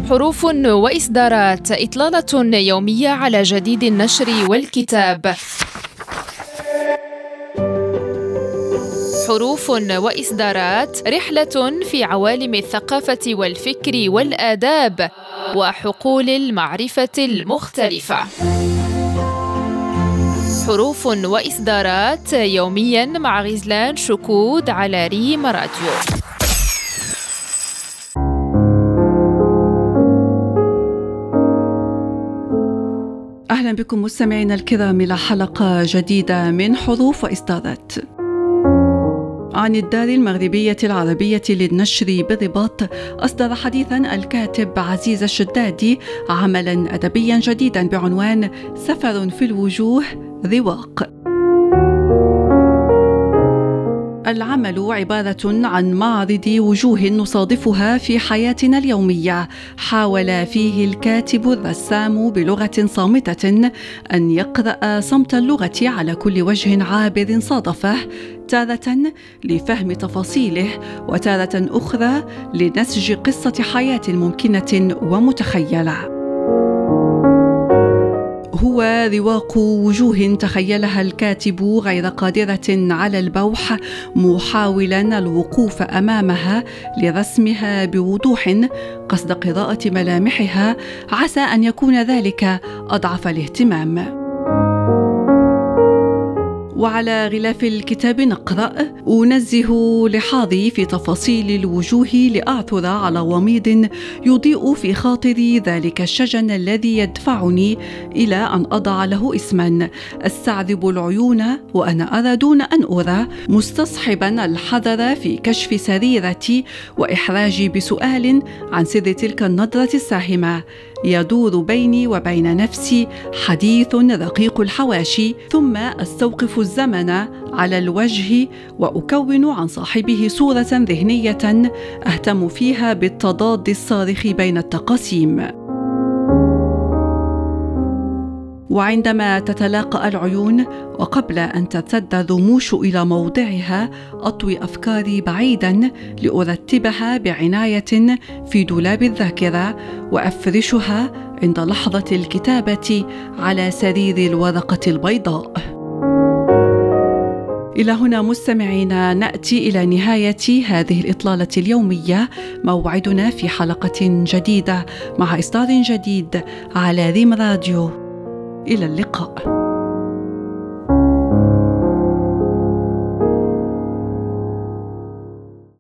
حروف وإصدارات، إطلالة يومية على جديد النشر والكتاب. حروف وإصدارات، رحلة في عوالم الثقافة والفكر والآداب وحقول المعرفة المختلفة. حروف وإصدارات يومياً مع غزلان شكود على ريم راديو. أهلا بكم مستمعينا الكرام إلى حلقة جديدة من حروف وإصدارات. عن الدار المغربية العربية للنشر بالرباط، أصدر حديثاً الكاتب عزيز الشدادي عملاً أدبياً جديداً بعنوان سفر في الوجوه رواق. العمل عبارة عن معرض وجوه نصادفها في حياتنا اليومية، حاول فيه الكاتب الرسام بلغة صامتة أن يقرأ صمت اللغة على كل وجه عابر صادفه، تارة لفهم تفاصيله وتارة أخرى لنسج قصة حياة ممكنة ومتخيلة. هو رواق وجوه تخيلها الكاتب غير قادرة على البوح، محاولا الوقوف أمامها لرسمها بوضوح قصد قراءة ملامحها، عسى أن يكون ذلك أضعف الاهتمام. وعلى غلاف الكتاب نقرأ: أنزه لحاظي في تفاصيل الوجوه لأعثر على وميض يضيء في خاطري ذلك الشجن الذي يدفعني إلى أن أضع له اسما. أستعذب العيون وأنا أرى دون أن أرى، مستصحبا الحذر في كشف سريرتي وإحراجي بسؤال عن سر تلك النظرة الساهمة. يدور بيني وبين نفسي حديث رقيق الحواشي، ثم أستوقف الزمن على الوجه وأكون عن صاحبه صورة ذهنية أهتم فيها بالتضاد الصارخ بين التقاسيم. وعندما تتلاقى العيون وقبل أن ترتد الرموش إلى موضعها، أطوي أفكاري بعيداً لأرتبها بعناية في دولاب الذاكرة وأفرشها عند لحظة الكتابة على سرير الورقة البيضاء. إلى هنا مستمعينا نأتي إلى نهاية هذه الإطلالة اليومية. موعدنا في حلقة جديدة مع إصدار جديد على ريم راديو. إلى اللقاء.